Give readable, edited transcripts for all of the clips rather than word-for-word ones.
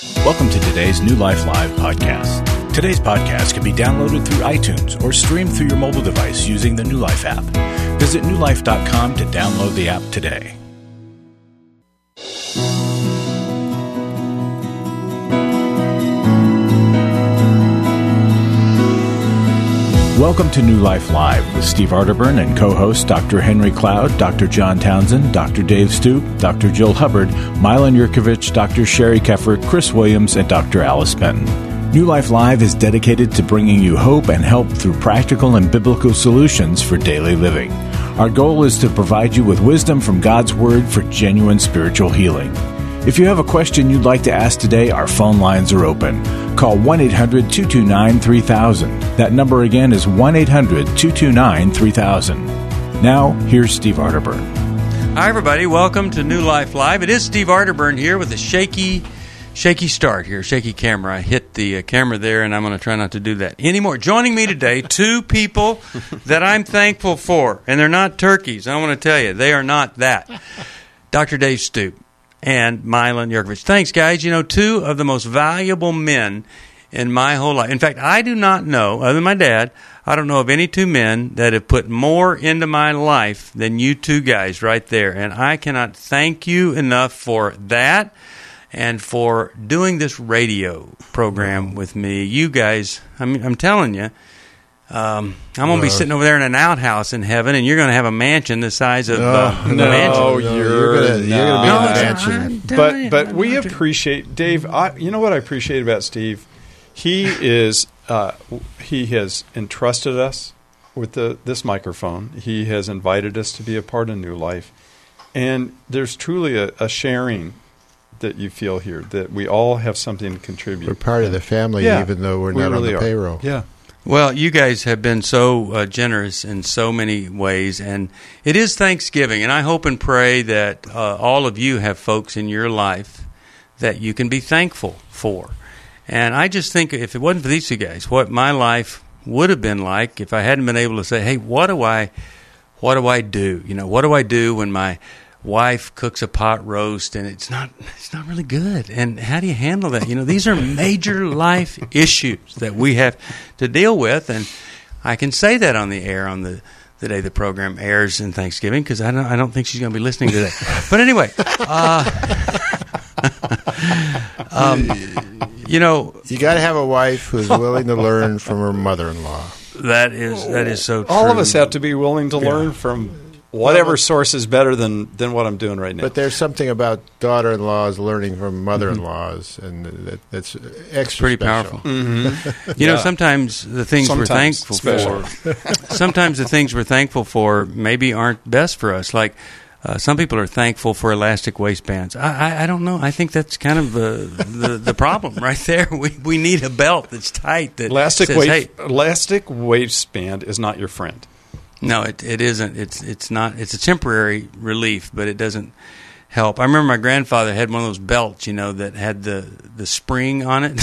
Welcome to today's New Life Live podcast. Today's podcast can be downloaded through iTunes or streamed through your mobile device using the New Life app. Visit newlife.com to download the app today. Welcome to New Life Live with Steve Arterburn and co-hosts Dr. Henry Cloud, Dr. John Townsend, Dr. Dave Stoop, Dr. Jill Hubbard, Milan Yurkovich, Dr. Sherry Keffer, Chris Williams, and Dr. Alice Benton. New Life Live is dedicated to bringing you hope and help through practical and biblical solutions for daily living. Our goal is to provide you with wisdom from God's Word for genuine spiritual healing. If you have a question you'd like to ask today, our phone lines are open. Call 1-800-229-3000. That number again is 1-800-229-3000. Now, here's Steve Arterburn. Hi, everybody. Welcome to New Life Live. It is Steve Arterburn here with a shaky start here, shaky camera. I hit the camera there, and I'm going to try not to do that anymore. Joining me today, two people that I'm thankful for, and they're not turkeys. I want to tell you, they are not that. Dr. Dave Stoop and Milan Yurkovich. Thanks, guys. You know, two of the most valuable men in my whole life. In fact, I do not know, other than my dad, I don't know of any two men that have put more into my life than you two guys right there. And I cannot thank you enough for that and for doing this radio program with me. You guys, I'm telling you, I'm going to be sitting over there in an outhouse in heaven, and you're going to have a mansion the size of the mansion. You're going to be in the mansion. But we appreciate, Dave, you know what I appreciate about Steve? He has entrusted us with this microphone. He has invited us to be a part of New Life. And there's truly a sharing that you feel here, that we all have something to contribute. We're part of the family, even though we're not really on the payroll. Yeah. Well, you guys have been so generous in so many ways, and it is Thanksgiving, and I hope and pray that all of you have folks in your life that you can be thankful for. And I just think if it wasn't for these two guys, what my life would have been like if I hadn't been able to say, hey, what do I do? You know, what do I do when my wife cooks a pot roast and it's not really good, and how do you handle that? You know, these are major life issues that we have to deal with, and I can say that on the air on the day the program airs in Thanksgiving, because I don't think she's going to be listening today. But anyway, you know, you got to have a wife who's willing to learn from her mother-in-law. That is so true. All of us have to be willing to learn from whatever source is better than what I'm doing right now. But there's something about daughter-in-laws learning from mother-in-laws, and that's extra pretty special. powerful. Mm-hmm. You know, sometimes the things we're thankful for, sometimes the things we're thankful for maybe aren't best for us. Like some people are thankful for elastic waistbands. I don't know. I think that's kind of the problem right there. We need a belt that's tight. That elastic waistband is not your friend. No, it isn't. It's not. It's a temporary relief, but it doesn't help. I remember my grandfather had one of those belts, you know, that had the spring on it.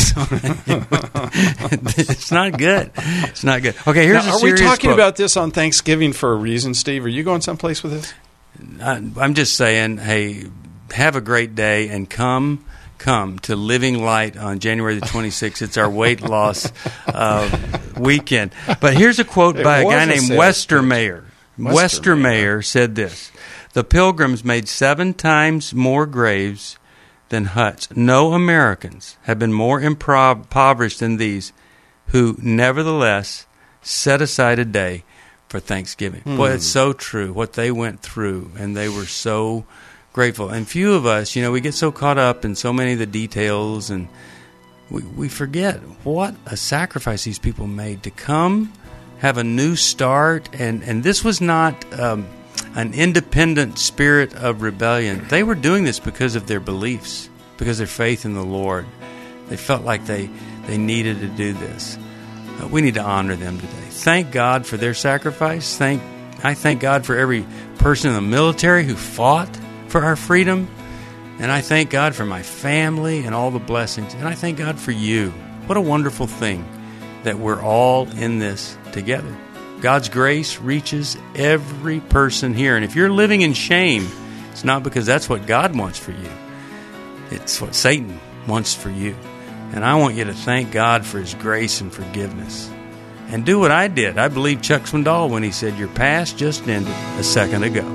It's not good. It's not good. Okay, here's a serious Are we talking quote. about this on Thanksgiving for a reason, Steve? Are you going someplace with this? I'm just saying, hey, have a great day and come to Living Light on January the 26th. It's our weight loss weekend. But here's a quote by a guy named Westermeyer. Westermeyer said this: "The Pilgrims made 7 times more graves than huts. No Americans have been more impoverished than these, who nevertheless set aside a day for Thanksgiving." Boy, it's so true, what they went through, and they were so grateful. And few of us, you know, we get so caught up in so many of the details, and we forget what a sacrifice these people made to come, have a new start. And this was not an independent spirit of rebellion. They were doing this because of their beliefs, because of their faith in the Lord. They felt like they needed to do this. We need to honor them today. Thank God for their sacrifice. I thank God for every person in the military who fought for our freedom. And I thank God for my family and all the blessings. And I thank God for you. What a wonderful thing that we're all in this together. God's grace reaches every person here. And if you're living in shame, it's not because that's what God wants for you. It's what Satan wants for you. And I want you to thank God for His grace and forgiveness. And do what I did. I believe Chuck Swindoll when he said, your past just ended a second ago.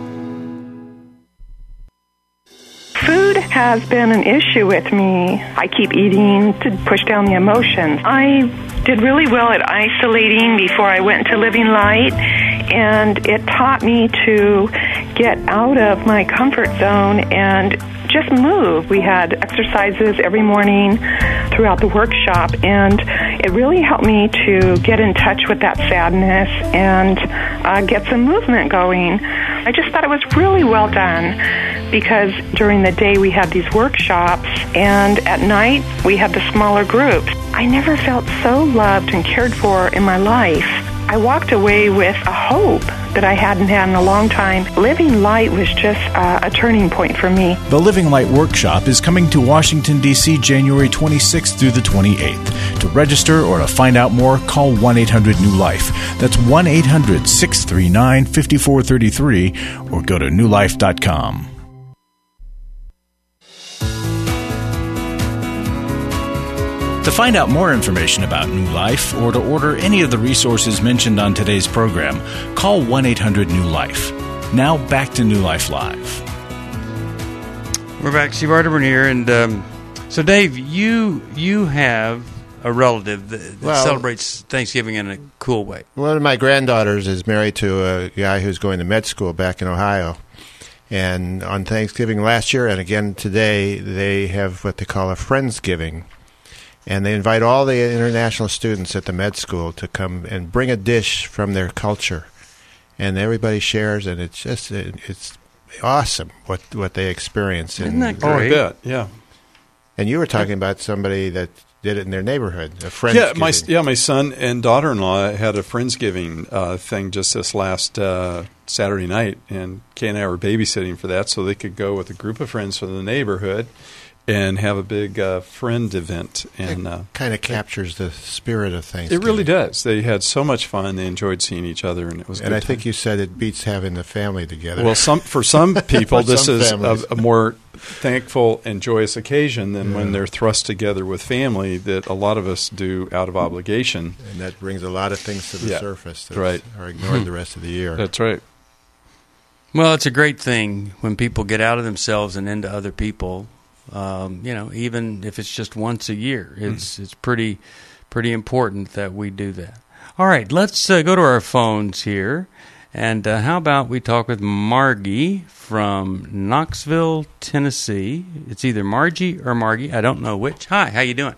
Food has been an issue with me. I keep eating to push down the emotions. I did really well at isolating before I went into Living Light, and it taught me to get out of my comfort zone and just move. We had exercises every morning throughout the workshop, and it really helped me to get in touch with that sadness and get some movement going. I just thought it was really well done because during the day we had these workshops, and at night we had the smaller groups. I never felt so loved and cared for in my life. I walked away with a hope that I hadn't had in a long time. Living Light was just a turning point for me. The Living Light Workshop is coming to Washington, D.C. January 26th through the 28th. To register or to find out more, call 1-800-NEW-LIFE. That's 1-800-639-5433 or go to newlife.com. To find out more information about New Life or to order any of the resources mentioned on today's program, call 1-800-NEW-LIFE. Now back to New Life Live. We're back. Steve Arterburn here. And so, Dave, you have a relative that celebrates Thanksgiving in a cool way. One of my granddaughters is married to a guy who's going to med school back in Ohio. And on Thanksgiving last year and again today, they have what they call a Friendsgiving. And they invite all the international students at the med school to come and bring a dish from their culture. And everybody shares, and it's just it's awesome what they experience. Isn't that great? Oh, I bet, yeah. And you were talking about somebody that did it in their neighborhood, a Friendsgiving. My son and daughter-in-law had a Friendsgiving thing just this last Saturday night, and Kay and I were babysitting for that so they could go with a group of friends from the neighborhood and have a big friend event. And it kind of captures the spirit of Thanksgiving. It really does. They had so much fun. They enjoyed seeing each other, and it was. And I think you said it beats having the family together. Well, for some people, this is a more thankful and joyous occasion than when they're thrust together with family that a lot of us do out of obligation. And that brings a lot of things to the surface that are ignored the rest of the year. That's right. Well, it's a great thing when people get out of themselves and into other people. Even if it's just once a year, it's pretty important that we do that. All right, let's go to our phones here, and how about we talk with Margie from Knoxville, Tennessee. It's either Margie or Margie. I don't know which. Hi, how you doing?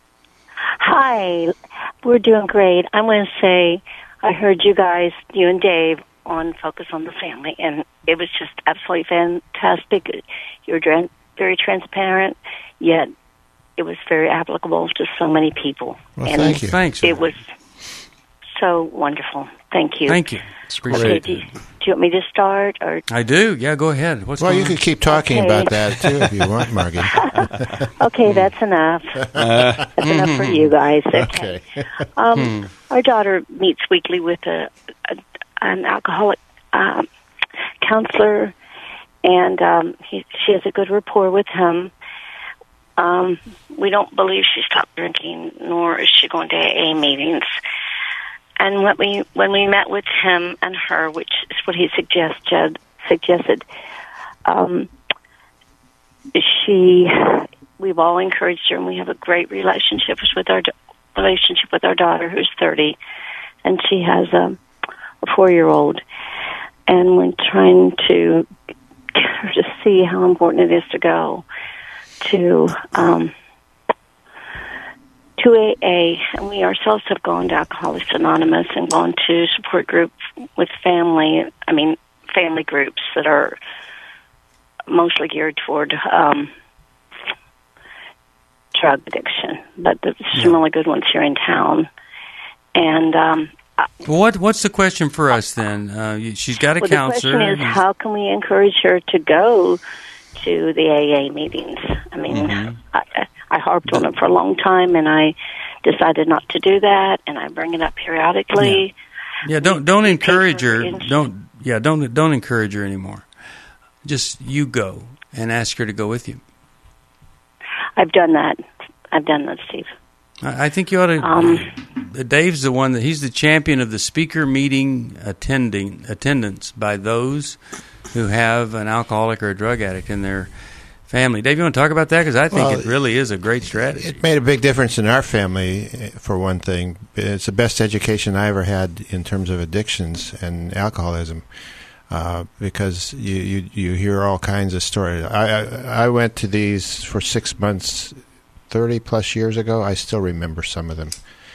Hi, we're doing great. I want to say I heard you guys, you and Dave, on Focus on the Family, and it was just absolutely fantastic. You're very transparent, yet it was very applicable to so many people. Well, thank you. Thanks. It was so wonderful. Thank you. Thank you. It's okay, do you want me to start? Or? I do. Yeah, go ahead. You could keep talking about that, too, if you want, Margie. Okay, that's enough. That's enough for you guys. Okay. Our daughter meets weekly with an alcoholic counselor, and she has a good rapport with him. We don't believe she stopped drinking, nor is she going to AA meetings. And when we met with him and her, which is what he suggested, we've all encouraged her, and we have a great relationship with our daughter, who's 30, and she has a 4-year-old, and we're trying to get her to see how important it is to go to AA, and we ourselves have gone to Alcoholics Anonymous and gone to support groups with family groups that are mostly geared toward drug addiction, but there's some really good ones here in town. And what's the question for us then? She's got a counselor. The question is, how can we encourage her to go to the AA meetings? I mean, I harped on it for a long time, and I decided not to do that, and I bring it up periodically. Yeah, don't encourage her. Don't encourage her anymore. Just you go and ask her to go with you. I've done that, Steve. I think you ought to. Dave's the one he's the champion of the speaker meeting attendance by those who have an alcoholic or a drug addict in their family. Dave, you want to talk about that? Because I think it really is a great strategy. It made a big difference in our family, for one thing. It's the best education I ever had in terms of addictions and alcoholism, because you hear all kinds of stories. I went to these for 6 months 30-plus years ago. I still remember some of them.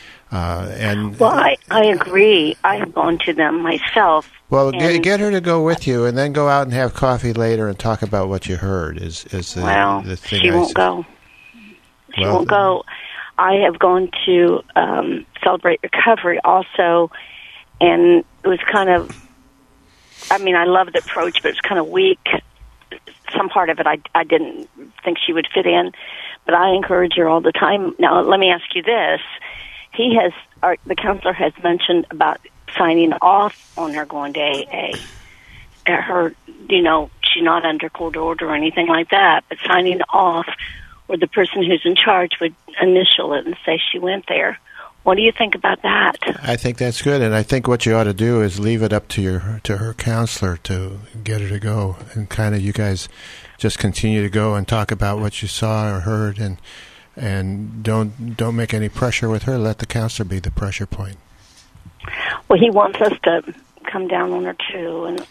I agree. I have gone to them myself. Well, get her to go with you, and then go out and have coffee later and talk about what you heard. Is the thing? She won't go. She won't go. I have gone to Celebrate Recovery also, and it was kind of. I mean, I love the approach, but it was kind of weak. Some part of it I didn't think she would fit in, but I encourage her all the time. Now, let me ask you this. The counselor has mentioned about signing off on her going to AA. Her, she's not under court order or anything like that, but signing off where the person who's in charge would initial it and say she went there. What do you think about that? I think that's good, and I think what you ought to do is leave it up to her counselor to get her to go, and kind of you guys just continue to go and talk about what you saw or heard, and don't make any pressure with her. Let the counselor be the pressure point. Well, he wants us to come down on her too, and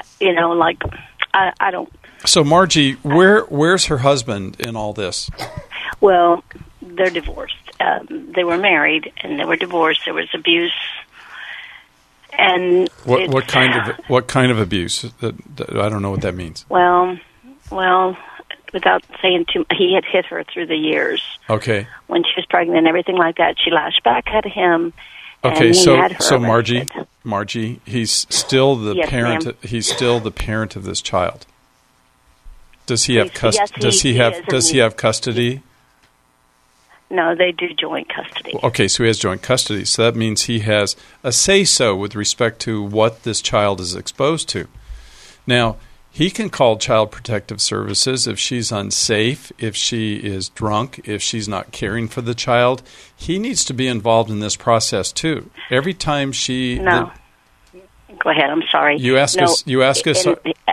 I don't. So, Margie, where's her husband in all this? Well, they're divorced. They were married and they were divorced. There was abuse, and what kind of abuse? I don't know what that means. Well, without saying too, he had hit her through the years. Okay. When she was pregnant and everything like that, she lashed back at him. Okay, and he had her so arrested. Margie, he's still the Yes, parent. ma'am. He's still the parent of this child. Does he have Yes, Does he have custody? No, they do joint custody. Okay, so he has joint custody. So that means he has a say-so with respect to what this child is exposed to. Now, he can call Child Protective Services if she's unsafe, if she is drunk, if she's not caring for the child. He needs to be involved in this process too. Every time she... No. Go ahead, I'm sorry. You ask us our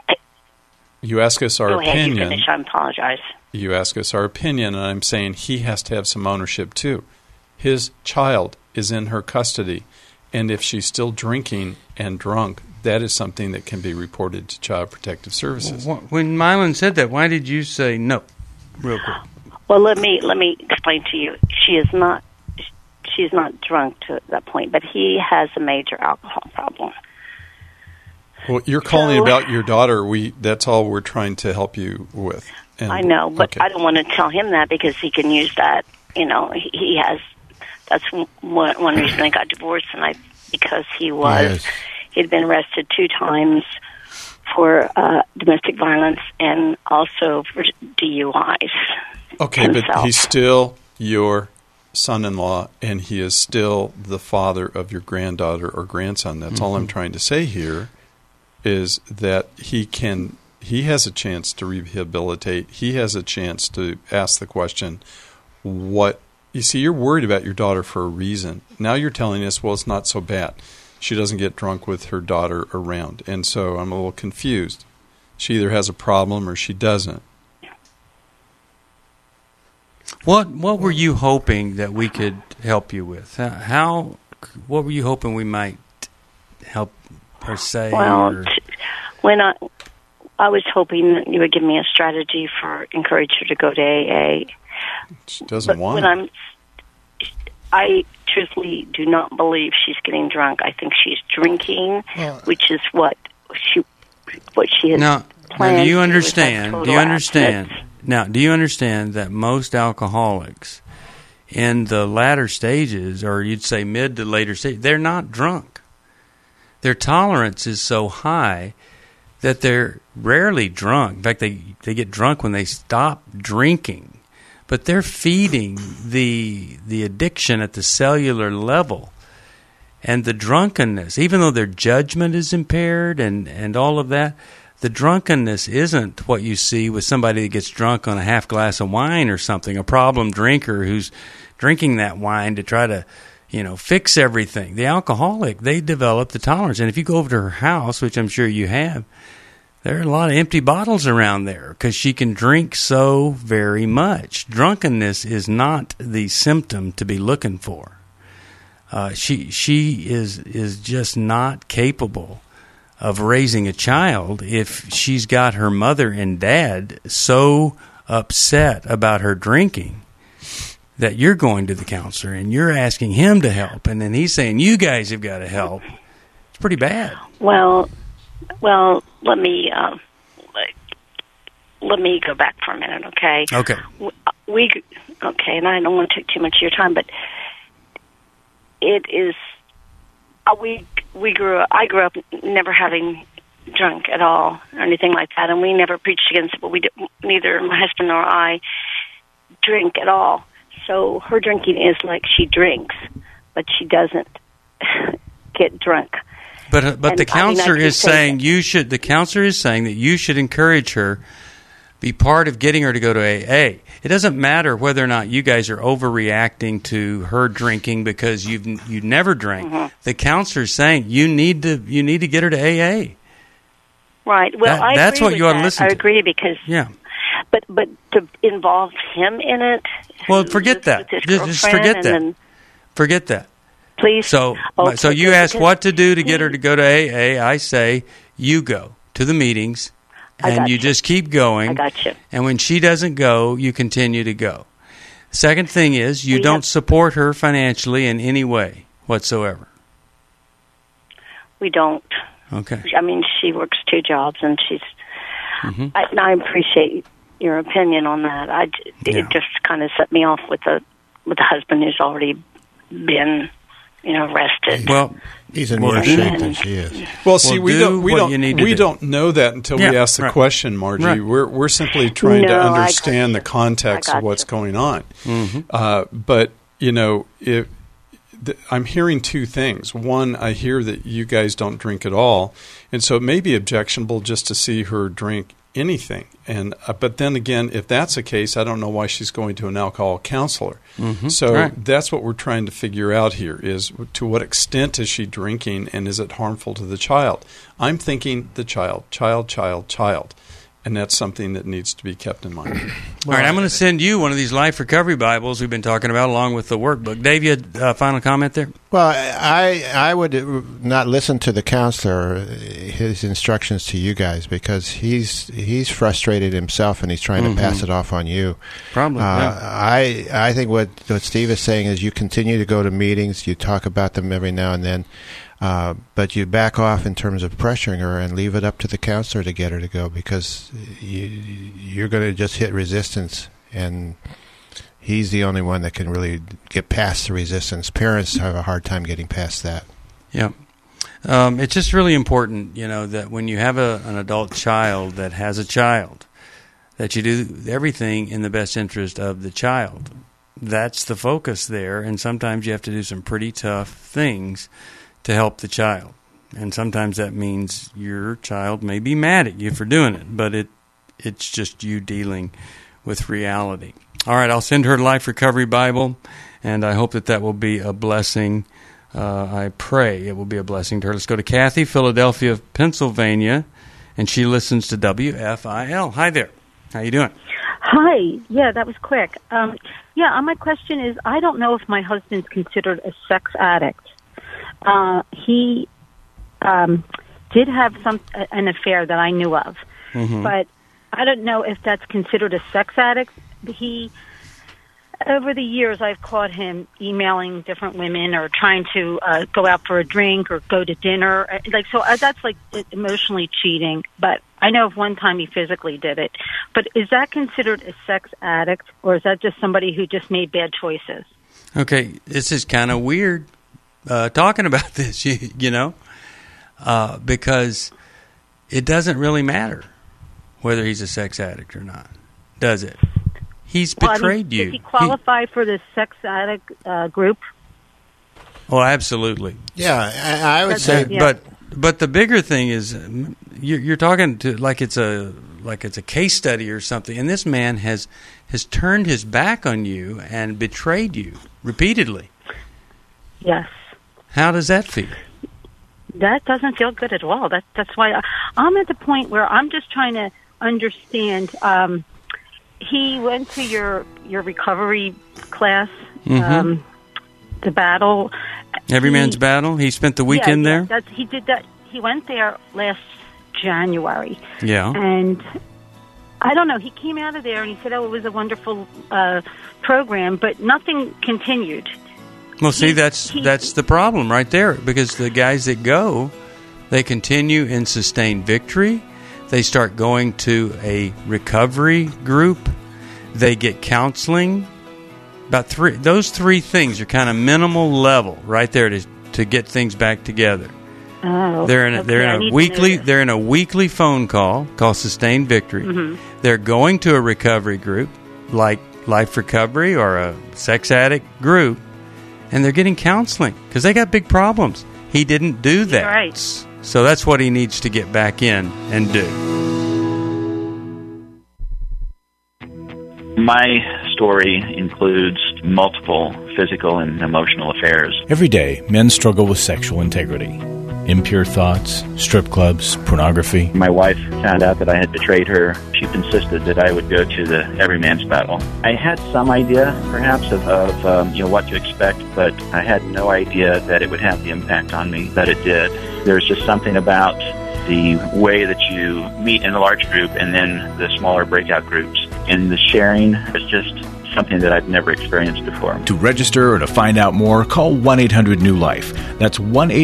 Go ahead, opinion. you finish. I apologize. You ask us our opinion, and I'm saying he has to have some ownership too. His child is in her custody, and if she's still drinking and drunk, that is something that can be reported to Child Protective Services. When Mylon said that, why did you say no? Real quick. Well, let me explain to you. She's not drunk to that point, but he has a major alcohol problem. Well, you're calling about your daughter. That's all we're trying to help you with. And, I know, but okay. I don't want to tell him that because he can use that. He has. That's one reason they got divorced, because he'd been arrested 2 times for domestic violence and also for DUIs. Okay, himself. But he's still your son-in-law, and he is still the father of your granddaughter or grandson. That's all I'm trying to say here, is that he has a chance to rehabilitate. He has a chance to ask the question, what... You see, you're worried about your daughter for a reason. Now you're telling us, well, it's not so bad. She doesn't get drunk with her daughter around. And so I'm a little confused. She either has a problem or she doesn't. What were you hoping that we could help you with? What were you hoping we might help her say? Well, when I was hoping that you would give me a strategy for encourage her to go to AA. She doesn't want it. I truthfully do not believe she's getting drunk. I think she's drinking, which is what she has now, planned. Do you understand? Now, do you understand that most alcoholics in the latter stages, or you'd say mid to later stages, they're not drunk. Their tolerance is so high that they're rarely drunk. In fact, they get drunk when they stop drinking. But they're feeding the addiction at the cellular level. And the drunkenness, even though their judgment is impaired and all of that, the drunkenness isn't what you see with somebody that gets drunk on a half glass of wine or something, a problem drinker who's drinking that wine to try to, fix everything. The alcoholic, they develop the tolerance. And if you go over to her house, which I'm sure you have, there are a lot of empty bottles around there because she can drink so very much. Drunkenness is not the symptom to be looking for. She is just not capable of raising a child if she's got her mother and dad so upset about her drinking that you're going to the counselor and you're asking him to help, and then he's saying you guys have got to help. It's pretty bad. Well, let me go back for a minute, okay? Okay. And I don't want to take too much of your time, but it is. I grew up never having drunk at all or anything like that, and we never preached against it. But neither my husband nor I drink at all. So her drinking is like she drinks, but she doesn't get drunk. But the counselor is saying you should. The counselor is saying that you should encourage her, be part of getting her to go to AA. It doesn't matter whether or not you guys are overreacting to her drinking because you never drank. Mm-hmm. The counselor is saying you need to get her to AA. Right. Well, that's what you ought to listen to. I agree because but to involve him in it. Well, forget that. Just forget that. Forget that. Please. So you ask what to do to get her to go to AA. I say you go to the meetings. And you just keep going. I got you. And when she doesn't go, you continue to go. Second thing is you don't support her financially in any way whatsoever. We don't. Okay. I mean, she works 2 jobs, and she's. Mm-hmm. I appreciate your opinion on that. It just kind of set me off with the husband who's already been, arrested. Well, he's in worse shape than she is. Well, see, we don't know that until we ask the question, Margie. Right. We're simply trying to understand the context of what's going on. Mm-hmm. But I'm hearing 2 things. One, I hear that you guys don't drink at all, and so it may be objectionable just to see her drink anything. And but then again, if that's the case, I don't know why she's going to an alcohol counselor. Mm-hmm. So that's what we're trying to figure out here is to what extent is she drinking and is it harmful to the child? I'm thinking the child. And that's something that needs to be kept in mind. All right, I'm going to send you one of these Life Recovery Bibles we've been talking about along with the workbook. Dave, you had a final comment there? Well, I would not listen to the counselor, his instructions to you guys, because he's frustrated himself and he's trying to pass it off on you. Probably. I think what Steve is saying is you continue to go to meetings, you talk about them every now and then, but you back off in terms of pressuring her and leave it up to the counselor to get her to go because you're going to just hit resistance, and he's the only one that can really get past the resistance. Parents have a hard time getting past that. Yeah. It's just really important, that when you have an adult child that has a child, that you do everything in the best interest of the child. That's the focus there, and sometimes you have to do some pretty tough things to help the child. And sometimes that means your child may be mad at you for doing it, but it's just you dealing with reality. All right, I'll send her a Life Recovery Bible, and I hope that will be a blessing. I pray it will be a blessing to her. Let's go to Kathy, Philadelphia, Pennsylvania, and she listens to WFIL. Hi there. How you doing? Hi. Yeah, that was quick. My question is, I don't know if my husband's considered a sex addict. He did have an affair that I knew of, but I don't know if that's considered a sex addict. Over the years, I've caught him emailing different women or trying to go out for a drink or go to dinner. That's like emotionally cheating. But I know of one time he physically did it. But is that considered a sex addict, or is that just somebody who just made bad choices? Okay, this is kind of weird. Talking about this, because it doesn't really matter whether he's a sex addict or not, does it? He's betrayed you. Does he qualify for the sex addict group? Oh, absolutely. Yeah, I would say, But the bigger thing is you're talking to like it's a case study or something, and this man has turned his back on you and betrayed you repeatedly. Yes. How does that feel? That doesn't feel good at all. That's why I'm at the point where I'm just trying to understand. He went to your recovery class, the battle. Every Man's Battle? He spent the weekend there? He did that. He went there last January. Yeah. And I don't know. He came out of there and he said, it was a wonderful program, but nothing continued. Well, see, that's the problem right there, because the guys that go, they continue in sustained victory. They start going to a recovery group. They get counseling. Those three things are kind of minimal level right there to get things back together. Oh, they're in a weekly phone call called Sustained Victory. Mm-hmm. They're going to a recovery group like Life Recovery or a sex addict group, and they're getting counseling because they got big problems. He didn't do that. Right. So that's what he needs to get back in and do. My story includes multiple physical and emotional affairs. Every day, men struggle with sexual integrity. Impure thoughts, strip clubs, pornography. My wife found out that I had betrayed her. She insisted that I would go to the Every Man's Battle. I had some idea, perhaps, of what to expect, but I had no idea that it would have the impact on me that it did. There's just something about the way that you meet in a large group and then the smaller breakout groups. And the sharing is just something that I've never experienced before. To register or to find out more, call 1-800-NEW-LIFE. That's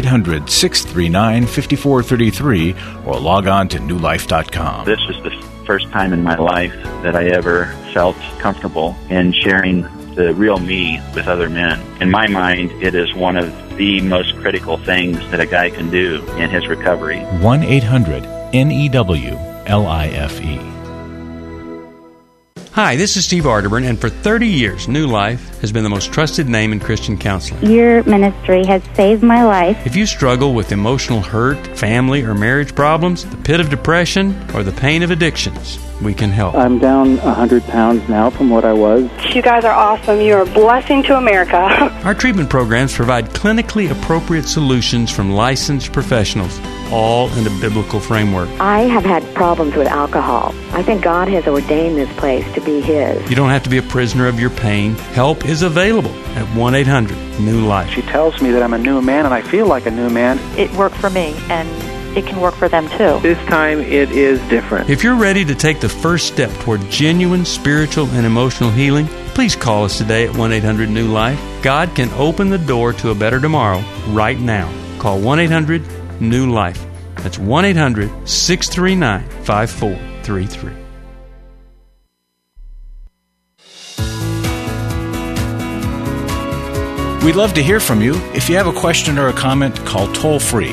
1-800-639-5433 or log on to newlife.com. This is the first time in my life that I ever felt comfortable in sharing the real me with other men. In my mind, it is one of the most critical things that a guy can do in his recovery. 1-800-NEW-LIFE. Hi, this is Steve Arterburn, and for 30 years, New Life has been the most trusted name in Christian counseling. Your ministry has saved my life. If you struggle with emotional hurt, family or marriage problems, the pit of depression, or the pain of addictions, we can help. I'm down 100 pounds now from what I was. You guys are awesome. You're a blessing to America. Our treatment programs provide clinically appropriate solutions from licensed professionals, all in a biblical framework. I have had problems with alcohol. I think God has ordained this place to be His. You don't have to be a prisoner of your pain. Help is available at 1-800-NEW-LIFE. She tells me that I'm a new man, and I feel like a new man. It worked for me, and it can work for them too. This time it is different. If you're ready to take the first step toward genuine spiritual and emotional healing, please call us today at 1-800-NEW-LIFE. God can open the door to a better tomorrow right now. Call 1-800-NEW-LIFE. That's 1-800-639-5433. We'd love to hear from you. If you have a question or a comment, call toll-free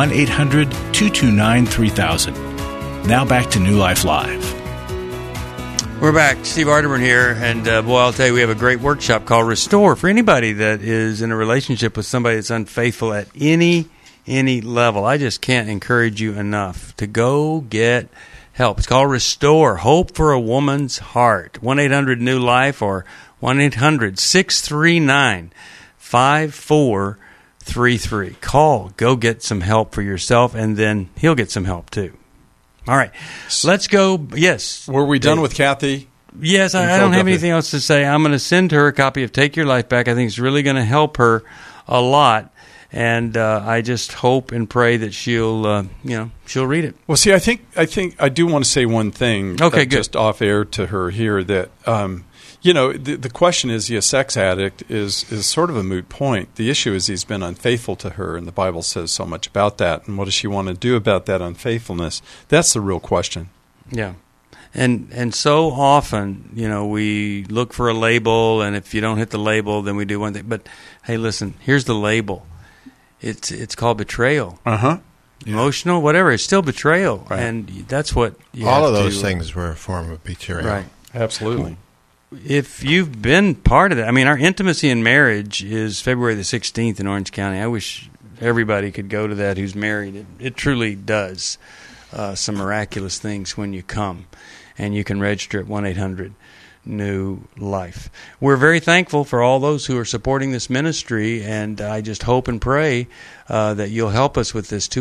1-800-229-3000. Now back to New Life Live. We're back. Steve Arterburn here, and boy, I'll tell you, we have a great workshop called Restore for anybody that is in a relationship with somebody that's unfaithful at any level. I just can't encourage you enough to go get help. It's called Restore, Hope for a Woman's Heart. 1-800-NEW-LIFE or 1-800-639-5433. Call. Go get some help for yourself, and then he'll get some help too. All right. Let's go. Yes. Were we done with Kathy? Yes. I don't have anything else to say. I'm going to send her a copy of Take Your Life Back. I think it's really going to help her a lot. And I just hope and pray that she'll read it. Well, see, I think I do want to say one thing. Okay, good. Just off air to her here that the question is, he a sex addict is sort of a moot point. The issue is he's been unfaithful to her, and the Bible says so much about that. And what does she want to do about that unfaithfulness? That's the real question. Yeah. And so often, we look for a label, and if you don't hit the label, then we do one thing. But hey, listen, here's the label. It's called betrayal. Uh-huh. Emotional, whatever. It's still betrayal. Right. And that's what you all have of those to, things were a form of betrayal. Right. Absolutely. If you've been part of that, our intimacy in marriage is February the 16th in Orange County. I wish everybody could go to that who's married. It truly does some miraculous things when you come, and you can register at 1-800-NEW-LIFE. We're very thankful for all those who are supporting this ministry, and I just hope and pray that you'll help us with this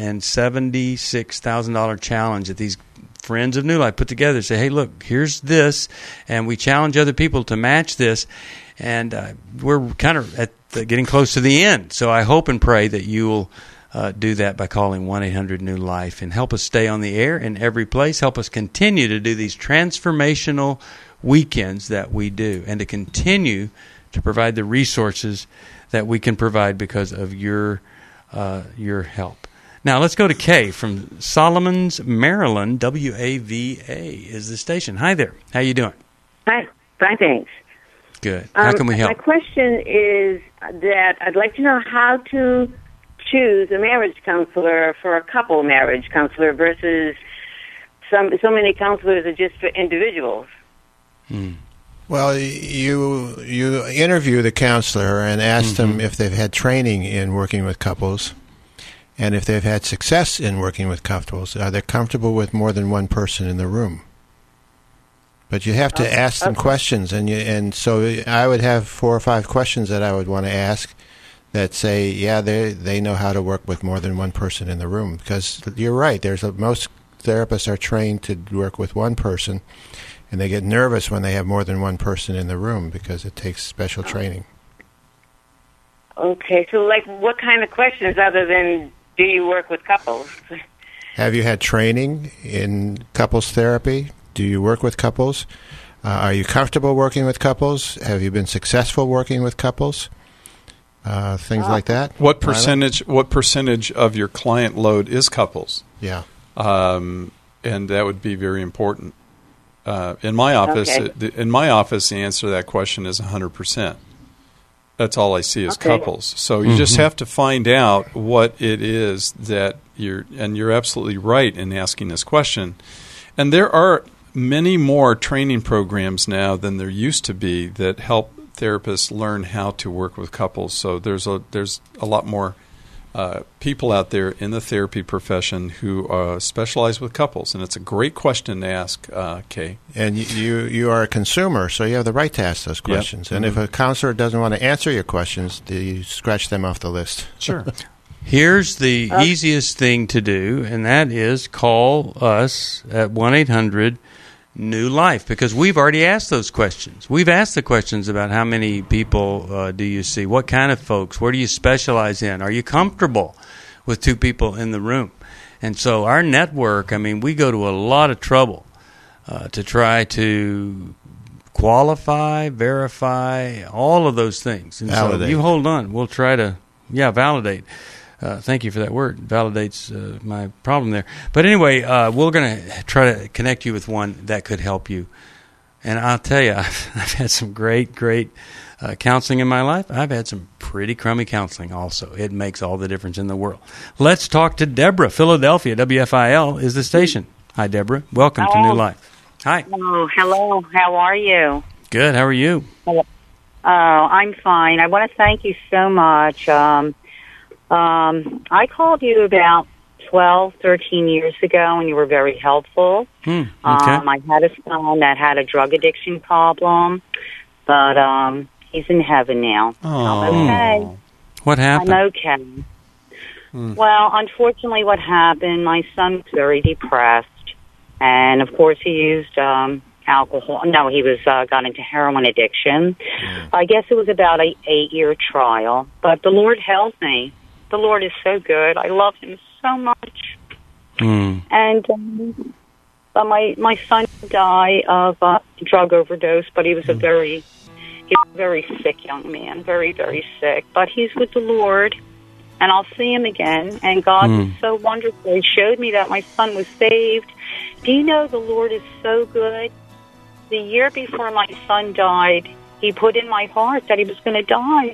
$276,000 challenge that these Friends of New Life put together. Say, hey, look, here's this, and we challenge other people to match this, and we're kind of getting close to the end. So I hope and pray that you will do that by calling 1-800-NEW-LIFE and help us stay on the air in every place. Help us continue to do these transformational weekends that we do, and to continue to provide the resources that we can provide because of your help. Now, let's go to Kay from Solomons, Maryland. WAVA is the station. Hi there. How you doing? Hi. Fine, thanks. Good. How can we help? My question is that I'd like to know how to choose a marriage counselor for a couple marriage counselor versus so many counselors are just for individuals. Well, you interview the counselor and ask them if they've had training in working with couples. And if they've had success in working with couples, are they comfortable with more than one person in the room? But you have to ask them questions, and so I would have 4 or 5 questions that I would want to ask that say, yeah, they know how to work with more than one person in the room. Because you're right, most therapists are trained to work with one person, and they get nervous when they have more than one person in the room because it takes special training. Okay, so like what kind of questions other than do you work with couples? Have you had training in couples therapy? Do you work with couples? Are you comfortable working with couples? Have you been successful working with couples? Things like that. What percentage of your client load is couples? Yeah. And that would be very important. In my office, the answer to that question is 100%. That's all I see is couples. So you just have to find out what it is that you're absolutely right in asking this question. And there are many more training programs now than there used to be that help therapists learn how to work with couples. So there's a lot more people out there in the therapy profession who specialize with couples, and it's a great question to ask, Kay. And you are a consumer, so you have the right to ask those questions. Yep. And if a counselor doesn't want to answer your questions, you scratch them off the list. Sure. Here's the easiest thing to do, and that is call us at 1-800-NEW-LIFE, because we've already asked those questions. We've asked the questions about how many people do you see, what kind of folks, where do you specialize in, are you comfortable with 2 people in the room? And so our network, we go to a lot of trouble to try to qualify, verify, all of those things. And validate. So you hold on. We'll try to, validate. Thank you for that word. Validates my problem there. But anyway, we're going to try to connect you with one that could help you. And I'll tell you, I've had some great counseling in my life. I've had some pretty crummy counseling also. It makes all the difference in the world. Let's talk to Deborah. Philadelphia, WFIL is the station. Hi, Deborah. Welcome to New Life. Hi. Oh, hello. How are you? Good. How are you? Oh, I'm fine. I want to thank you so much. I called you about 12, 13 years ago, and you were very helpful. Okay. I had a son that had a drug addiction problem, but he's in heaven now. Oh. I'm okay. What happened? I'm okay. Well, unfortunately, what happened, my son was very depressed, and, of course, he used alcohol. No, he got into heroin addiction. I guess it was about an 8-year trial, but the Lord helped me. The Lord is so good. I love him so much. And my son died of drug overdose, but he was a very sick young man, very, very sick. But he's with the Lord, and I'll see him again. And God was so wonderful. He showed me that my son was saved. Do you know the Lord is so good? The year before my son died, he put in my heart that he was going to die.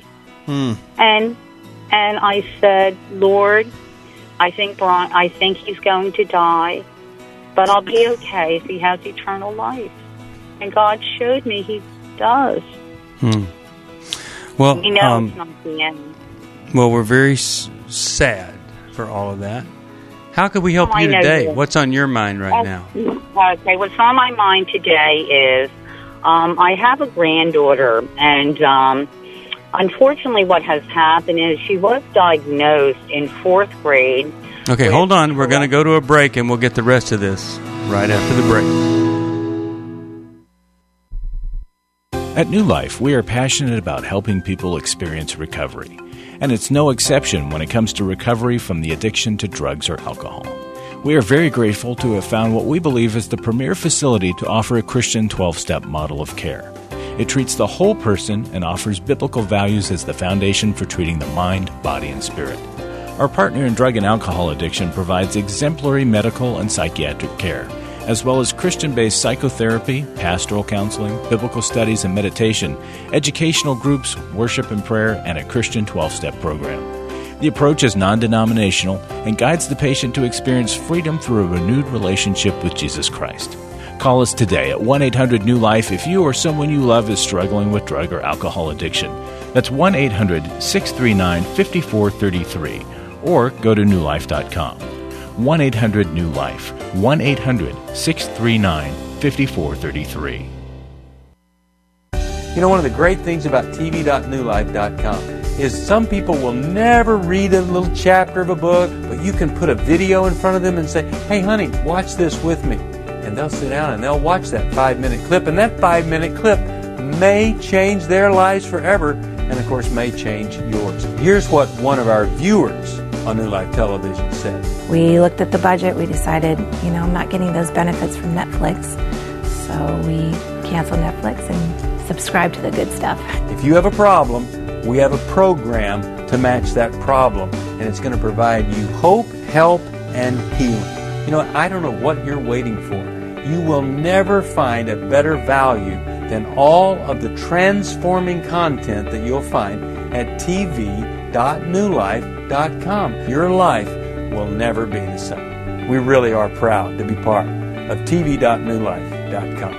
And I said, Lord, I think he's going to die, but I'll be okay if he has eternal life. And God showed me he does. Well, it's not the end. Well, we're very sad for all of that. How could we help you I know today? you. What's on your mind right now? Okay, what's on my mind today is I have a granddaughter, and unfortunately what has happened is she was diagnosed in 4th grade. Okay, hold on. We're going to go to a break, and we'll get the rest of this right after the break. At New Life, we are passionate about helping people experience recovery. And it's no exception when it comes to recovery from the addiction to drugs or alcohol. We are very grateful to have found what we believe is the premier facility to offer a Christian 12-step model of care. It treats the whole person and offers biblical values as the foundation for treating the mind, body, and spirit. Our partner in drug and alcohol addiction provides exemplary medical and psychiatric care, as well as Christian-based psychotherapy, pastoral counseling, biblical studies and meditation, educational groups, worship and prayer, and a Christian 12-step program. The approach is non-denominational and guides the patient to experience freedom through a renewed relationship with Jesus Christ. Call us today at 1-800-NEW-LIFE if you or someone you love is struggling with drug or alcohol addiction. That's 1-800-639-5433, or go to newlife.com. 1-800-NEW-LIFE, 1-800-639-5433. You know, one of the great things about tv.newlife.com is some people will never read a little chapter of a book, but you can put a video in front of them and say, hey, honey, watch this with me. And they'll sit down and they'll watch that 5-minute clip, and that 5-minute clip may change their lives forever, and of course may change yours. Here's what one of our viewers on New Life Television said. We looked at the budget. We decided, I'm not getting those benefits from Netflix. So we canceled Netflix and subscribed to the good stuff. If you have a problem, we have a program to match that problem, and it's going to provide you hope, help, and healing. I don't know what you're waiting for. You will never find a better value than all of the transforming content that you'll find at tv.newlife.com. Your life will never be the same. We really are proud to be part of tv.newlife.com.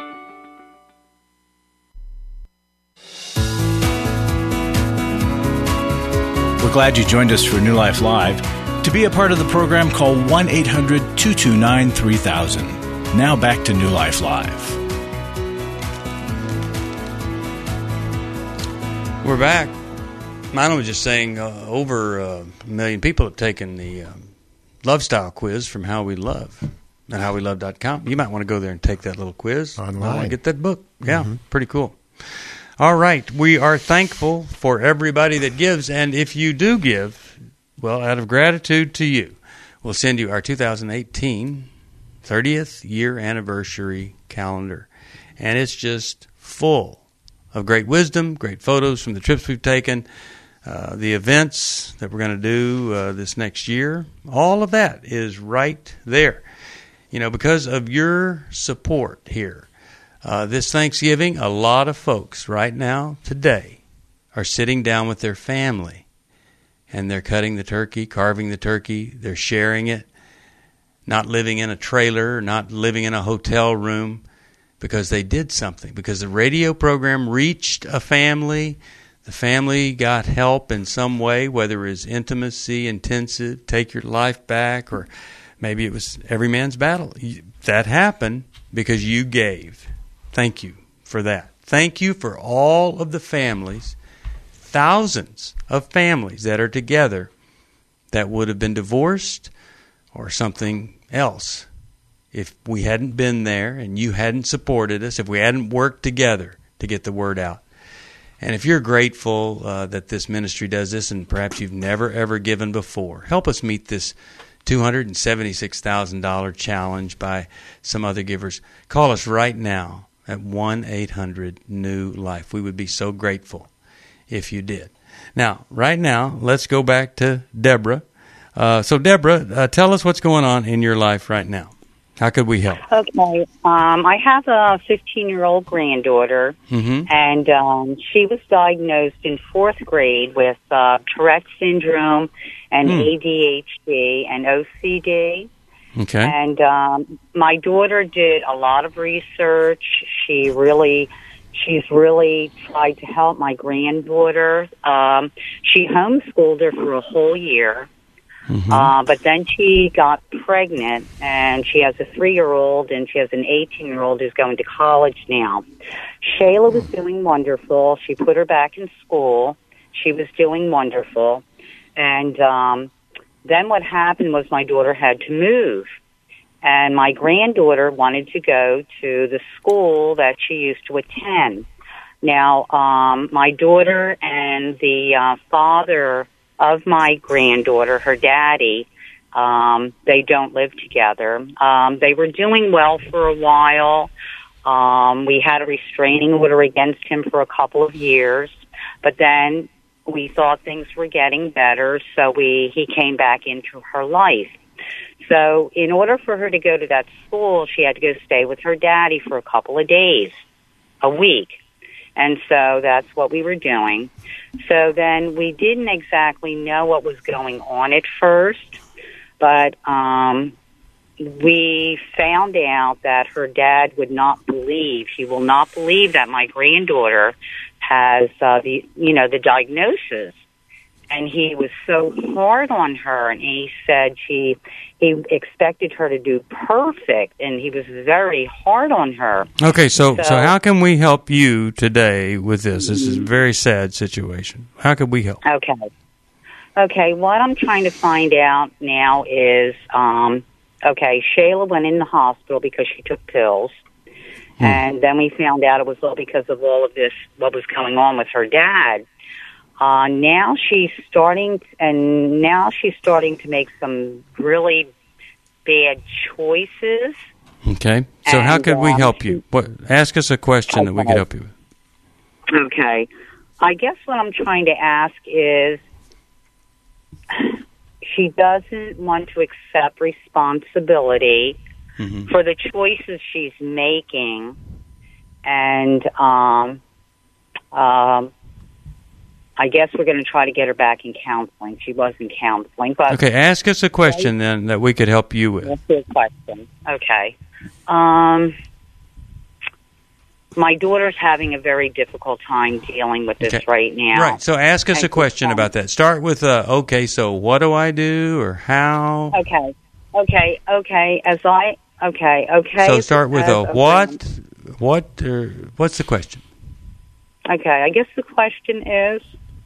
We're glad you joined us for New Life Live. To be a part of the program, call 1-800-229-3000. Now back to New Life Live. We're back. Mine was just saying over 1 million people have taken the Love Style quiz from How We Love at howwelove.com. You might want to go there and take that little quiz. Online. I want to get that book. Yeah, pretty cool. All right. We are thankful for everybody that gives. And if you do give, well, out of gratitude to you, we'll send you our 2018 30th year anniversary calendar. And it's just full of great wisdom, great photos from the trips we've taken, the events that we're going to do this next year. All of that is right there. Because of your support here, this Thanksgiving, a lot of folks right now, today, are sitting down with their family, and they're cutting the turkey, carving the turkey, they're sharing it, not living in a trailer, not living in a hotel room, because they did something, because the radio program reached a family, the family got help in some way, whether it was intimacy, intensive, take your life back, or maybe it was Every Man's Battle. That happened because you gave. Thank you for that. Thank you for all of the families, thousands of families that are together that would have been divorced or something else if we hadn't been there and you hadn't supported us, if we hadn't worked together to get the word out. And if you're grateful that this ministry does this, and perhaps you've never, ever given before, help us meet this $276,000 challenge by some other givers. Call us right now at 1-800-NEW-LIFE. We would be so grateful if you did. Now, right now, let's go back to Deborah. So, Deborah, tell us what's going on in your life right now. How could we help? Okay. I have a 15-year-old granddaughter, and she was diagnosed in 4th grade with Tourette syndrome and ADHD and OCD. Okay. And my daughter did a lot of research. She really She's really tried to help my granddaughter. She homeschooled her for a whole year. But then she got pregnant, and she has a 3-year-old, and she has an 18-year-old who's going to college now. Shayla was doing wonderful. She put her back in school. She was doing wonderful. And then what happened was my daughter had to move. And my granddaughter wanted to go to the school that she used to attend. Now, my daughter and the father of my granddaughter, her daddy, they don't live together. They were doing well for a while. We had a restraining order against him for a couple of years, but then we thought things were getting better, so he came back into her life. So in order for her to go to that school, she had to go stay with her daddy for a couple of days, a week. And so that's what we were doing. So then we didn't exactly know what was going on at first, but we found out that her dad will not believe that my granddaughter has the diagnosis. And he was so hard on her, and he said he expected her to do perfect, and he was very hard on her. Okay, so how can we help you today with this? This is a very sad situation. How can we help? Okay, what I'm trying to find out now is, Shayla went in the hospital because she took pills, and then we found out it was all because of all of this, what was going on with her dad. Now she's starting to make some really bad choices. Okay. So how could we help you? Ask us a question that we could help you with. Okay. I guess what I'm trying to ask is she doesn't want to accept responsibility for the choices she's making, and I guess we're going to try to get her back in counseling. She was in counseling. But okay, ask us a question then that we could help you with. That's a good question. Okay. My daughter's having a very difficult time dealing with this right now. Right, so ask us a question about that. Start with, so what do I do or how? Okay. So start with what's the question? Okay, I guess the question is,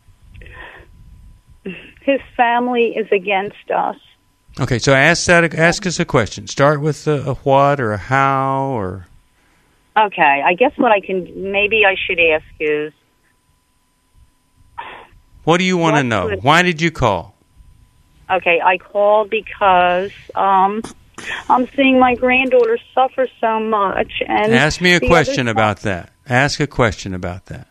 his family is against us. Okay, so ask us a question. Start with a what or a how or... Okay, I guess maybe I should ask is... What do you want to know? Why did you call? Okay, I called because I'm seeing my granddaughter suffer so much. And ask me a question about that. Ask a question about that.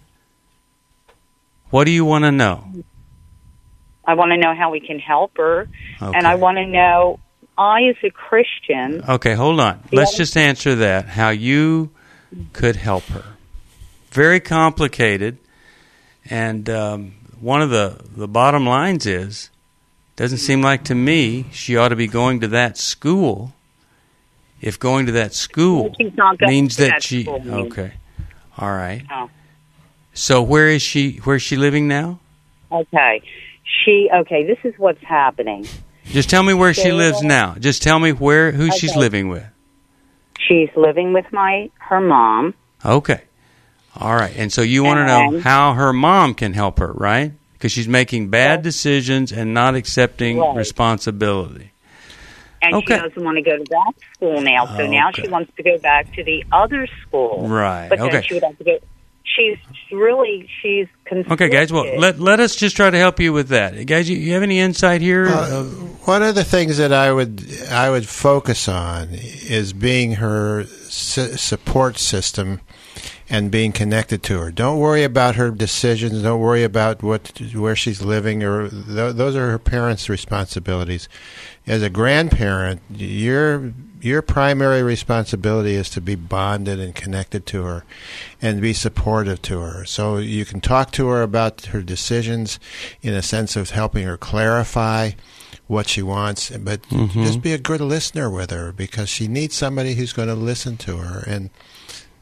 What do you want to know? I want to know how we can help her. Okay. And I want to know, as a Christian... Okay, hold on. Let's just answer that, how you could help her. Very complicated. And one of the bottom lines is, doesn't seem like to me she ought to be going to that school. If going to that school means that she... Okay. All right. Oh. So where is she living now? Okay. This is what's happening. Just tell me where she lives now. Just tell me who she's living with. She's living with her mom. Okay. All right. And so you want to know how her mom can help her, right? Because she's making bad decisions and not accepting responsibility. And she doesn't want to go to that school now. So now she wants to go back to the other school. Right. But then she would have to go... She's confused. Okay, guys. Well, let us just try to help you with that, guys. You have any insight here? One of the things that I would focus on is being her support system and being connected to her. Don't worry about her decisions. Don't worry about where she's living, or those are her parents' responsibilities. As a grandparent, your primary responsibility is to be bonded and connected to her and be supportive to her. So you can talk to her about her decisions in a sense of helping her clarify what she wants, but just be a good listener with her, because she needs somebody who's going to listen to her. And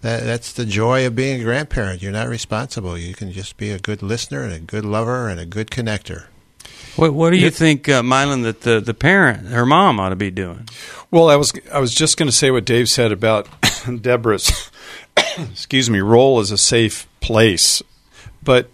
That's the joy of being a grandparent. You're not responsible. You can just be a good listener and a good lover and a good connector. What do you think, Mylon, that the parent, her mom, ought to be doing? Well, I was just going to say what Dave said about Deborah's role as a safe place. But,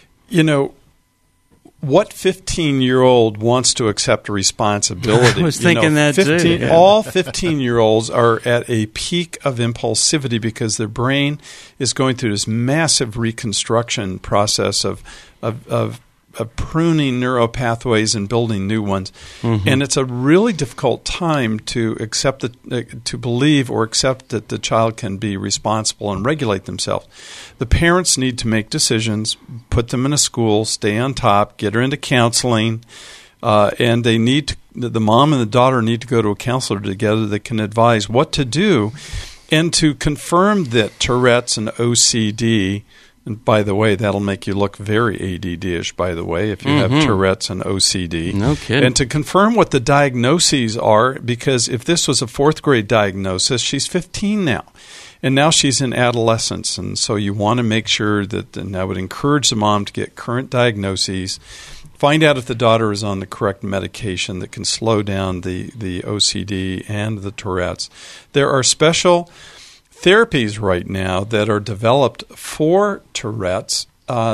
what 15-year-old wants to accept responsibility? I was thinking that too. Yeah. All 15-year-olds are at a peak of impulsivity because their brain is going through this massive reconstruction process of pruning neural pathways and building new ones. Mm-hmm. And it's a really difficult time to to believe or accept that the child can be responsible and regulate themselves. The parents need to make decisions, put them in a school, stay on top, get her into counseling, and they need the mom and the daughter need to go to a counselor together that can advise what to do and to confirm that Tourette's and OCD. And by the way, that'll make you look very ADD-ish, by the way, if you have Tourette's and OCD. No kidding. And to confirm what the diagnoses are, because if this was a fourth-grade diagnosis, she's 15 now. And now she's in adolescence. And so you want to make sure that, and I would encourage the mom to get current diagnoses, find out if the daughter is on the correct medication that can slow down the OCD and the Tourette's. There are special therapies right now that are developed for Tourette's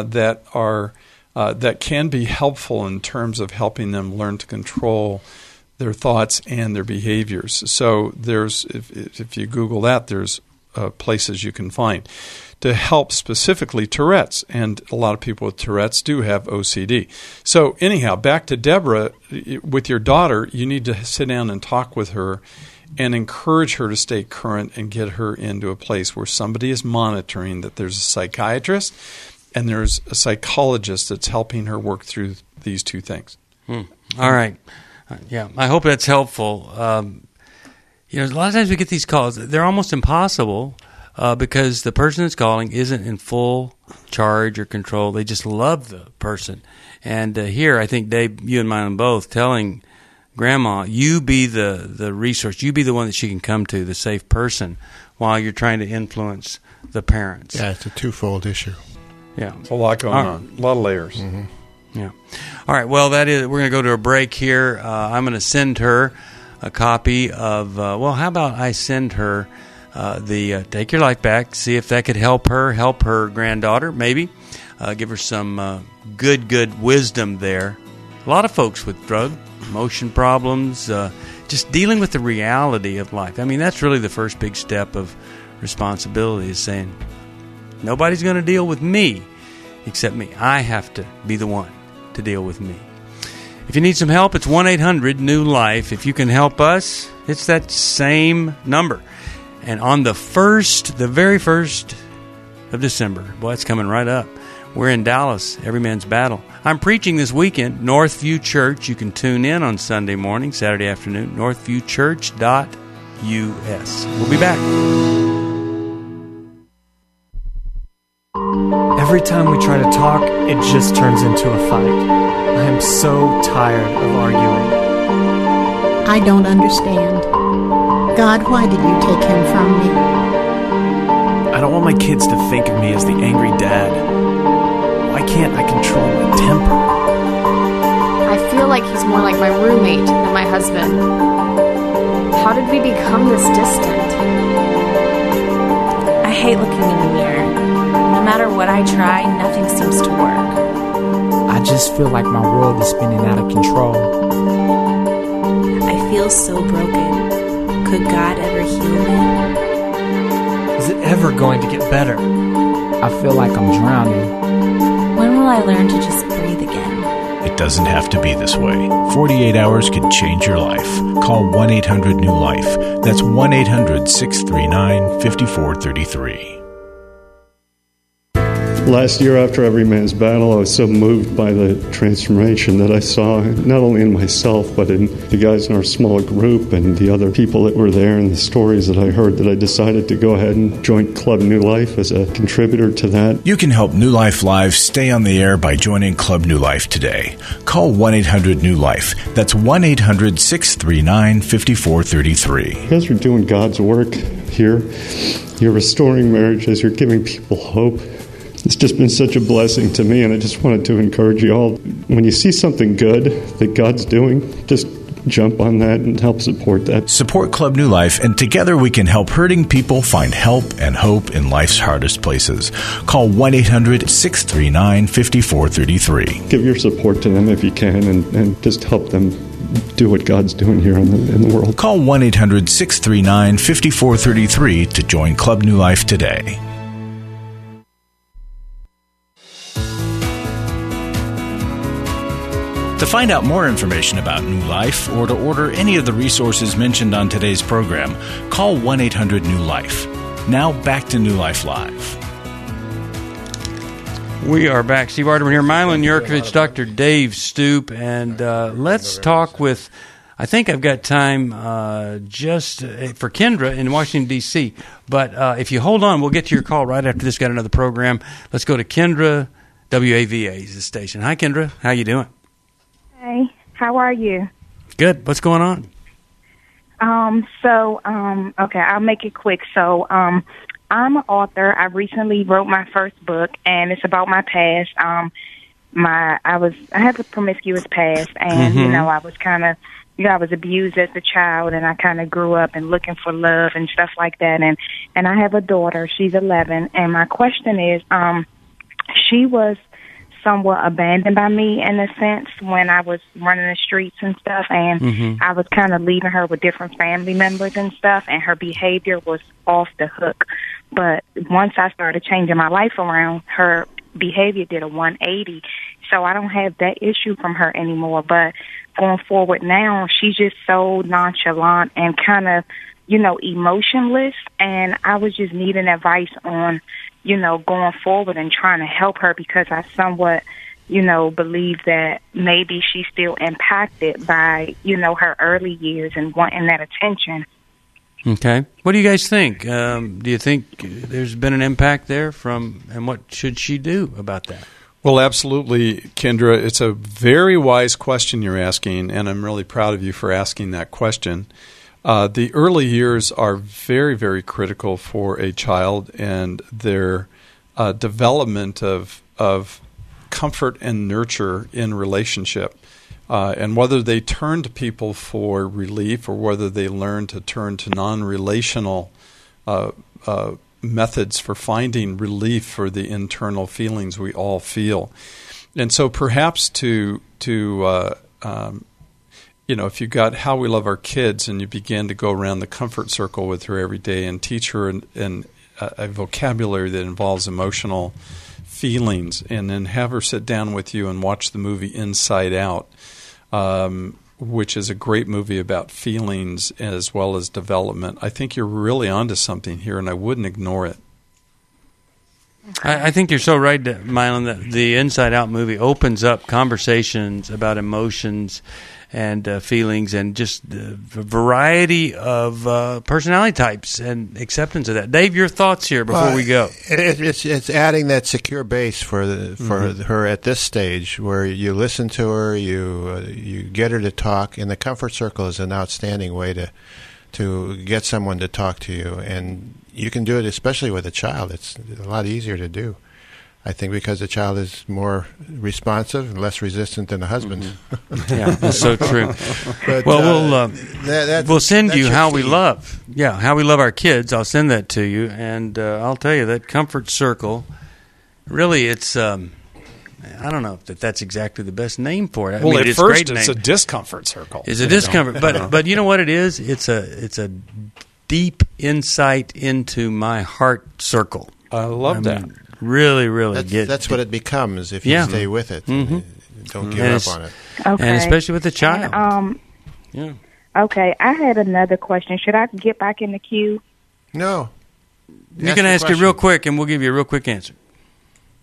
that can be helpful in terms of helping them learn to control their thoughts and their behaviors. So there's, if you Google that, there's places you can find to help specifically Tourette's, and a lot of people with Tourette's do have OCD. So anyhow, back to Deborah, with your daughter, you need to sit down and talk with her and encourage her to stay current and get her into a place where somebody is monitoring, that there's a psychiatrist and there's a psychologist that's helping her work through these two things. All right. Yeah, I hope that's helpful. A lot of times we get these calls. They're almost impossible because the person that's calling isn't in full charge or control. They just love the person. And here, I think, Dave, you and mine both, telling Grandma, you be the resource. You be the one that she can come to, the safe person, while you're trying to influence the parents. Yeah, it's a twofold issue. Yeah. It's a lot going on. A lot of layers. Mm-hmm. Yeah. All right. Well, we're going to go to a break here. I'm going to send her a copy of, how about I send her the Take Your Life Back, see if that could help her granddaughter, maybe. Give her some good wisdom there. A lot of folks with drug, emotion problems, just dealing with the reality of life. I mean, that's really the first big step of responsibility, is saying, nobody's going to deal with me except me. I have to be the one to deal with me. If you need some help, it's 1-800-NEW-LIFE. If you can help us, it's that same number. And on the very first of December, boy, it's coming right up, we're in Dallas, Every Man's Battle. I'm preaching this weekend, Northview Church. You can tune in on Sunday morning, Saturday afternoon, northviewchurch.us. We'll be back. Every time we try to talk, it just turns into a fight. I am so tired of arguing. I don't understand. God, why did you take him from me? I don't want my kids to think of me as the angry dad. Why can't I control my temper? I feel like he's more like my roommate than my husband. How did we become this distant? I hate looking in the mirror. No matter what I try, nothing seems to work. I just feel like my world is spinning out of control. I feel so broken. Could God ever heal me? Is it ever going to get better? I feel like I'm drowning. When will I learn to just breathe again? It doesn't have to be this way. 48 hours can change your life. Call 1-800-NEW-LIFE. That's 1-800-639-5433. Last year after Every Man's Battle, I was so moved by the transformation that I saw, not only in myself, but in the guys in our small group and the other people that were there and the stories that I heard, that I decided to go ahead and join Club New Life as a contributor to that. You can help New Life Live stay on the air by joining Club New Life today. Call 1-800-NEW-LIFE. That's 1-800-639-5433. You guys are doing God's work here. You're restoring marriages. You're giving people hope. It's just been such a blessing to me, and I just wanted to encourage you all. When you see something good that God's doing, just jump on that and help support that. Support Club New Life, and together we can help hurting people find help and hope in life's hardest places. Call 1-800-639-5433. Give your support to them if you can, and just help them do what God's doing here in the world. Call 1-800-639-5433 to join Club New Life today. To find out more information about New Life or to order any of the resources mentioned on today's program, call 1-800-NEW-LIFE. Now back to New Life Live. We are back. Steve Arterburn here, Milan Yurkovich, Dr. Dave Stoop, and let's talk with, I think I've got time just for Kendra in Washington, D.C., but if you hold on, we'll get to your call right after this. Got another program. Let's go to Kendra, WAVA is the station. Hi, Kendra. How you doing? Hey, how are you? Good. What's going on? Okay, I'll make it quick. So, I'm an author. I recently wrote my first book, and it's about my past. I had a promiscuous past, and I was kind of, I was abused as a child, and I kind of grew up and looking for love and stuff like that. And I have a daughter. She's 11, and my question is, she was somewhat abandoned by me in a sense when I was running the streets and stuff, and I was kind of leaving her with different family members and stuff, and her behavior was off the hook. But once I started changing my life around, her behavior did a 180, so I don't have that issue from her anymore. But going forward now, she's just so nonchalant and kind of, emotionless, and I was just needing advice on going forward and trying to help her, because I somewhat, believe that maybe she's still impacted by, her early years and wanting that attention. Okay. What do you guys think? Do you think there's been an impact there and what should she do about that? Well, absolutely, Kendra. It's a very wise question you're asking, and I'm really proud of you for asking that question. The early years are very, very critical for a child and their development of comfort and nurture in relationship. And whether they turn to people for relief or whether they learn to turn to non-relational methods for finding relief for the internal feelings we all feel. And so perhaps if you got How We Love Our Kids and you began to go around the comfort circle with her every day and teach her a vocabulary that involves emotional feelings, and then have her sit down with you and watch the movie Inside Out, which is a great movie about feelings as well as development, I think you're really onto something here, and I wouldn't ignore it. I think you're so right, Milan, that the Inside Out movie opens up conversations about emotions and feelings and just a variety of personality types and acceptance of that. Dave, your thoughts here before we go. It's adding that secure base for her at this stage, where you listen to her, you get her to talk, and the comfort circle is an outstanding way to get someone to talk to you. And you can do it especially with a child. It's a lot easier to do, I think, because the child is more responsive and less resistant than the husband. Mm-hmm. Yeah, that's so true. But, we'll send you How We Love. Yeah, How We Love Our Kids. I'll send that to you, and I'll tell you that comfort circle. Really, it's I don't know if that's exactly the best name for it. At first, it's a discomfort circle. It's a discomfort, but you know what it is? It's a deep insight into my heart circle. I love that. Really that's what it becomes if you stay with it. Mm-hmm. Don't give up on it. Okay. And especially with a child. And, okay, I had another question. Should I get back in the queue? No. You can ask it real quick, and we'll give you a real quick answer.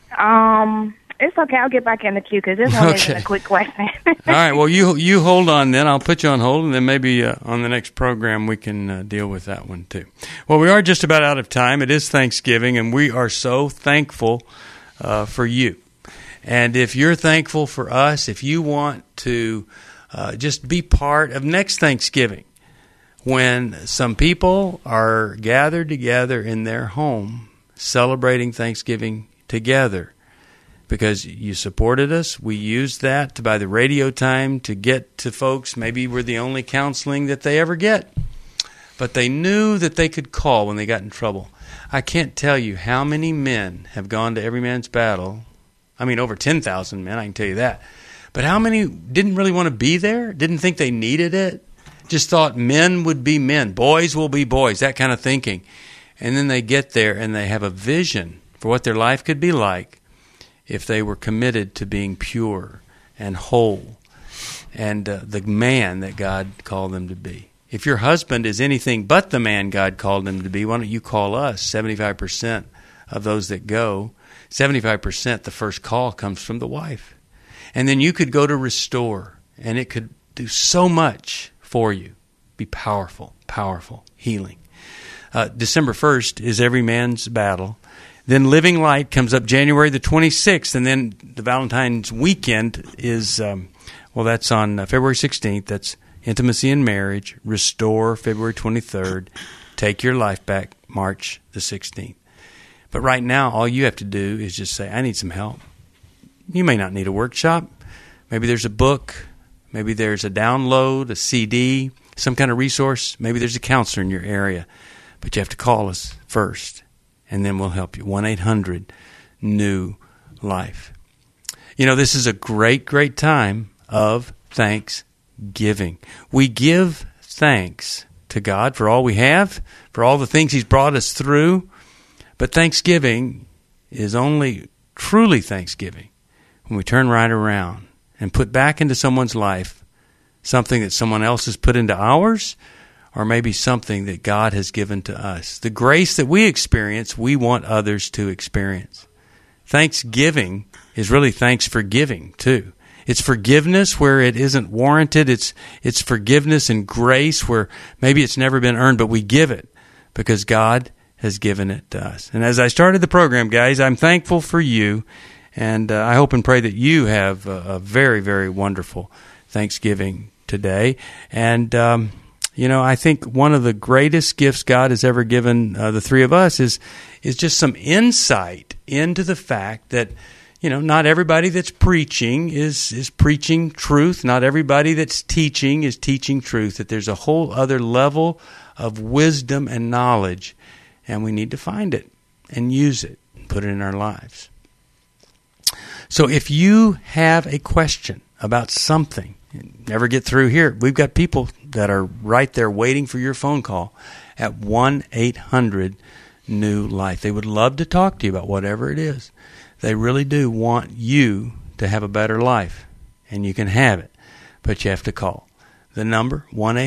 It's okay. I'll get back in the queue because this one isn't a quick question. All right. Well, you hold on then. I'll put you on hold, and then maybe on the next program we can deal with that one too. Well, we are just about out of time. It is Thanksgiving, and we are so thankful for you. And if you're thankful for us, if you want to just be part of next Thanksgiving, when some people are gathered together in their home celebrating Thanksgiving together, because you supported us. We used that to buy the radio time to get to folks. Maybe we're the only counseling that they ever get. But they knew that they could call when they got in trouble. I can't tell you how many men have gone to Every Man's Battle. I mean, over 10,000 men, I can tell you that. But how many didn't really want to be there, didn't think they needed it, just thought men would be men, boys will be boys, that kind of thinking. And then they get there and they have a vision for what their life could be like if they were committed to being pure and whole and the man that God called them to be. If your husband is anything but the man God called him to be, why don't you call us? 75% of those that go, 75% the first call comes from the wife. And then you could go to Restore, and it could do so much for you. Be powerful, powerful, healing. December 1st is Every Man's Battle. Then Living Light comes up January the 26th, and then the Valentine's weekend is, that's on February 16th. That's Intimacy and Marriage, Restore, February 23rd, Take Your Life Back, March the 16th. But right now, all you have to do is just say, I need some help. You may not need a workshop. Maybe there's a book. Maybe there's a download, a CD, some kind of resource. Maybe there's a counselor in your area. But you have to call us first. And then we'll help you. 1-800-NEW-LIFE. You know, this is a great, great time of thanksgiving. We give thanks to God for all we have, for all the things He's brought us through. But Thanksgiving is only truly Thanksgiving when we turn right around and put back into someone's life something that someone else has put into ours, or maybe something that God has given to us. The grace that we experience, we want others to experience. Thanksgiving is really thanks for giving, too. It's forgiveness where it isn't warranted. It's forgiveness and grace where maybe it's never been earned, but we give it because God has given it to us. And as I started the program, guys, I'm thankful for you, and I hope and pray that you have a very, very wonderful Thanksgiving today. And I think one of the greatest gifts God has ever given the three of us is just some insight into the fact that, not everybody that's preaching is preaching truth. Not everybody that's teaching is teaching truth. That there's a whole other level of wisdom and knowledge, and we need to find it and use it and put it in our lives. So if you have a question about something, never get through here, we've got people that are right there waiting for your phone call at 1-800-NEW-LIFE. They would love to talk to you about whatever it is. They really do want you to have a better life, and you can have it, but you have to call. The number,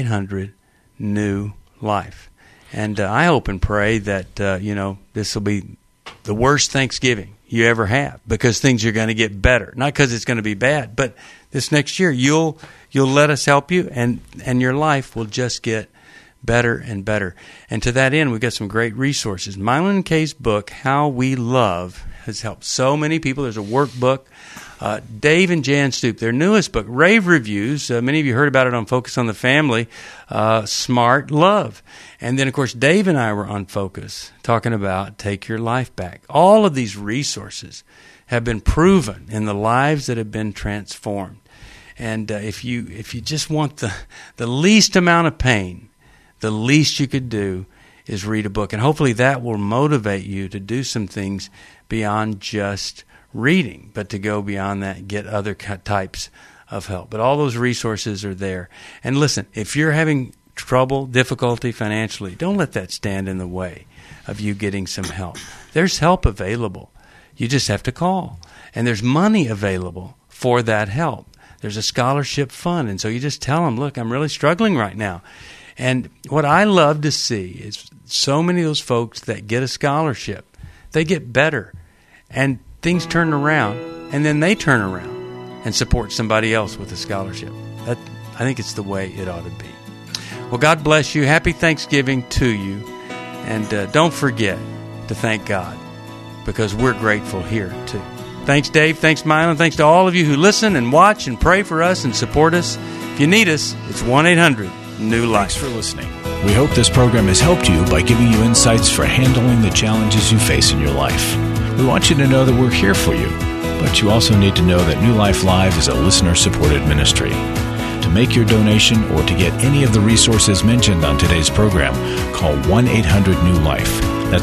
1-800-NEW-LIFE. And I hope and pray that, this will be the worst Thanksgiving you ever have, because things are going to get better. Not because it's going to be bad, but this next year you'll let us help you, and your life will just get better and better. And to that end, we've got some great resources. Mylon and Kay's book, How We Love, has helped so many people. There's a workbook. Dave and Jan Stoop, their newest book, Rave Reviews. Many of you heard about it on Focus on the Family, Smart Love. And then, of course, Dave and I were on Focus talking about Take Your Life Back. All of these resources have been proven in the lives that have been transformed. And if you just want the least amount of pain, the least you could do is read a book. And hopefully that will motivate you to do some things beyond just reading, but to go beyond that, get other types of help. But all those resources are there. And listen, if you're having trouble, difficulty financially, don't let that stand in the way of you getting some help. There's help available. You just have to call. And there's money available for that help. There's a scholarship fund. And so you just tell them, look, I'm really struggling right now. And what I love to see is so many of those folks that get a scholarship, they get better. And things turn around, and then they turn around and support somebody else with a scholarship. I think it's the way it ought to be. Well, God bless you. Happy Thanksgiving to you. And don't forget to thank God, because we're grateful here too. Thanks, Dave. Thanks, Mylon. Thanks to all of you who listen and watch and pray for us and support us. If you need us, it's 1-800-NEW-LIFE. Thanks for listening. We hope this program has helped you by giving you insights for handling the challenges you face in your life. We want you to know that we're here for you, but you also need to know that New Life Live is a listener-supported ministry. To make your donation or to get any of the resources mentioned on today's program, call 1-800-NEW-LIFE. That's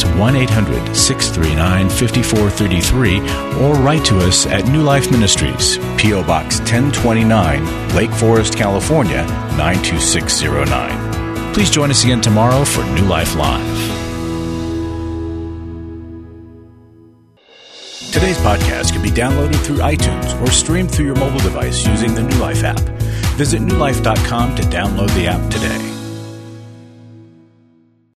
1-800-639-5433, or write to us at New Life Ministries, P.O. Box 1029, Lake Forest, California, 92609. Please join us again tomorrow for New Life Live. Today's podcast can be downloaded through iTunes or streamed through your mobile device using the New Life app. Visit newlife.com to download the app today.